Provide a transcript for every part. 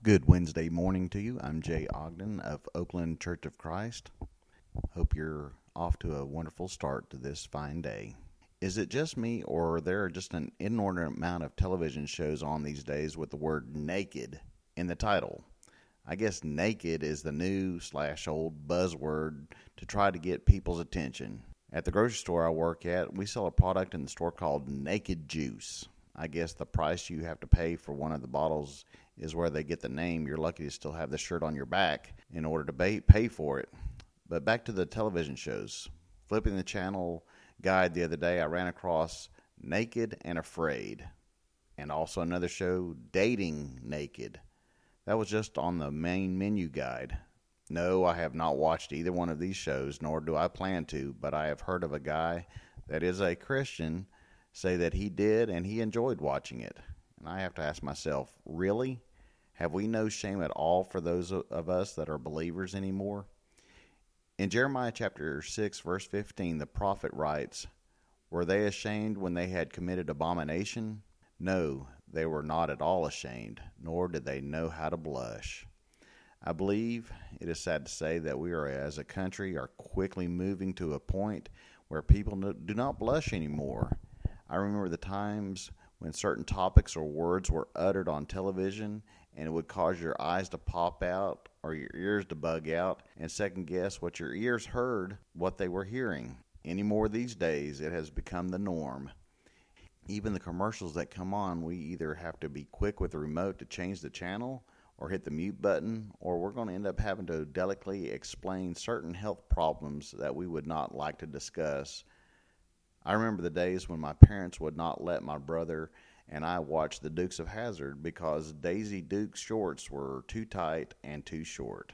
Good Wednesday morning to you. I'm Jay Ogden of Oakland Church of Christ. Hope you're off to a wonderful start to this fine day. Is it just me, or are there just an inordinate amount of television shows on these days with the word naked in the title? I guess naked is the new/old buzzword to try to get people's attention. At the grocery store I work at, we sell a product in the store called Naked Juice. I guess the price you have to pay for one of the bottles is where they get the name. You're lucky to still have the shirt on your back in order to pay for it. But back to the television shows. Flipping the channel guide the other day, I ran across Naked and Afraid, and also another show, Dating Naked. That was just on the main menu guide. No, I have not watched either one of these shows, nor do I plan to, but I have heard of a guy that is a Christian say that he did and he enjoyed watching it. And I have to ask myself, really? Have we no shame at all for those of us that are believers anymore? In Jeremiah chapter 6, verse 15, the prophet writes, "Were they ashamed when they had committed abomination? No, they were not at all ashamed, nor did they know how to blush." I believe it is sad to say that we as a country are quickly moving to a point where people do not blush anymore. I remember the times when certain topics or words were uttered on television and it would cause your eyes to pop out or your ears to bug out and second guess what your ears heard, what they were hearing. Anymore these days, it has become the norm. Even the commercials that come on, we either have to be quick with the remote to change the channel or hit the mute button, or we're going to end up having to delicately explain certain health problems that we would not like to discuss. I remember the days when my parents would not let my brother and I watch the Dukes of Hazzard because Daisy Duke's shorts were too tight and too short.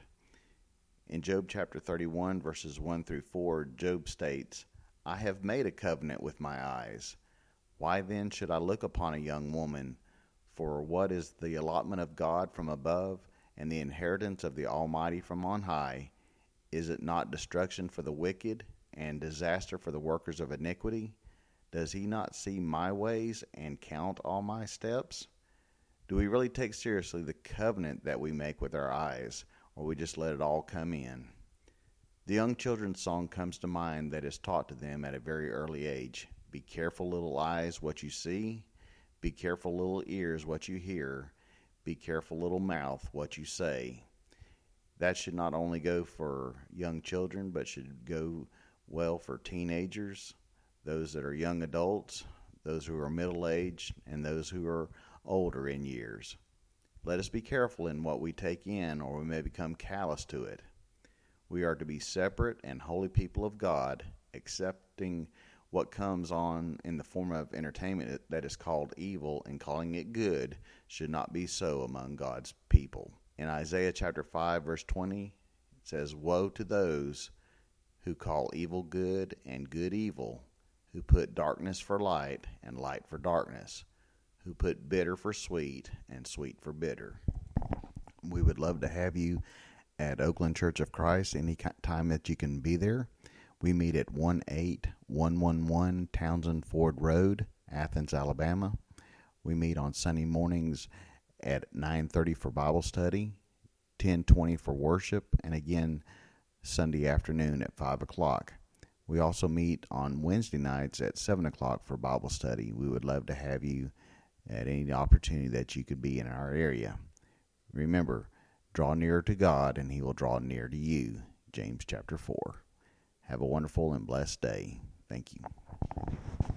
In Job chapter 31, verses 1 through 4, Job states, "I have made a covenant with my eyes. Why then should I look upon a young woman? For what is the allotment of God from above, and the inheritance of the Almighty from on high? Is it not destruction for the wicked, and disaster for the workers of iniquity? Does he not see my ways and count all my steps?" Do we really take seriously the covenant that we make with our eyes, or we just let it all come in? The young children's song comes to mind that is taught to them at a very early age. Be careful, little eyes, what you see. Be careful, little ears, what you hear. Be careful, little mouth, what you say. That should not only go for young children, but should go well for teenagers, those that are young adults, those who are middle-aged, and those who are older in years. Let us be careful in what we take in, or we may become callous to it. We are to be separate and holy people of God, accepting what comes on in the form of entertainment that is called evil and calling it good should not be so among God's people. In Isaiah chapter 5, verse 20, it says, "Woe to those who call evil good and good evil, who put darkness for light and light for darkness, who put bitter for sweet and sweet for bitter." We would love to have you at Oakland Church of Christ any time that you can be there. We meet at 18111 Townsend Ford Road, Athens, Alabama. We meet on Sunday mornings at 9:30 for Bible study, 10:20 for worship, and again Sunday afternoon at 5 o'clock. We also meet on Wednesday nights at 7 o'clock for Bible study. We would love to have you at any opportunity that you could be in our area. Remember, draw nearer to God and he will draw near to you. James chapter 4. Have a wonderful and blessed day. Thank you.